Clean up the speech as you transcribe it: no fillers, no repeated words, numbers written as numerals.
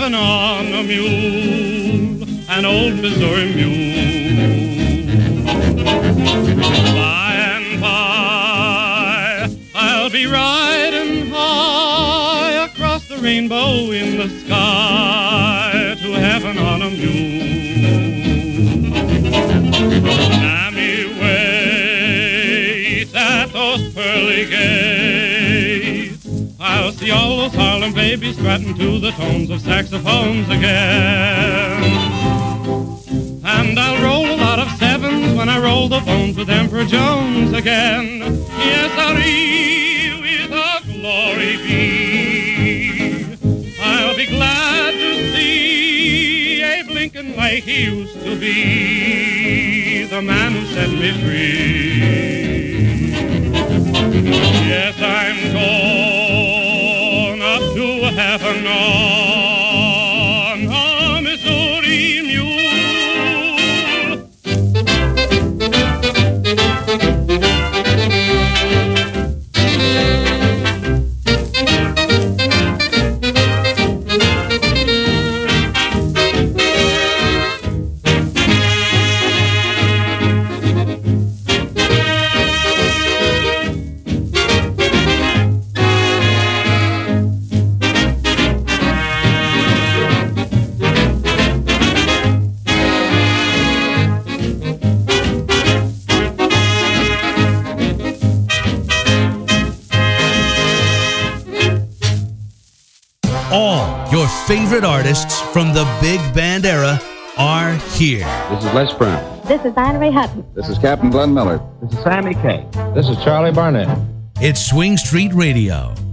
heaven on a mule, an old Missouri mule. By and by, I'll be riding high across the rainbow in the sky to heaven on a mule. Mammy waits at those pearly gates. I'll see all those Harlem babies strutting to the tones of saxophones again. And I'll roll a lot of sevens when I roll the bones with Emperor Jones again. Yes, I'll be with a glory be. I'll be glad to see Abe Lincoln like he used to be, the man who set me free. Yes, I'm going up to heaven on a Missouri mule. Your favorite artists from the big band era are here. This is Les Brown. This is Anne Ray Hutton. This is Captain Glenn Miller. This is Sammy Kaye. This is Charlie Barnett. It's Swing Street Radio.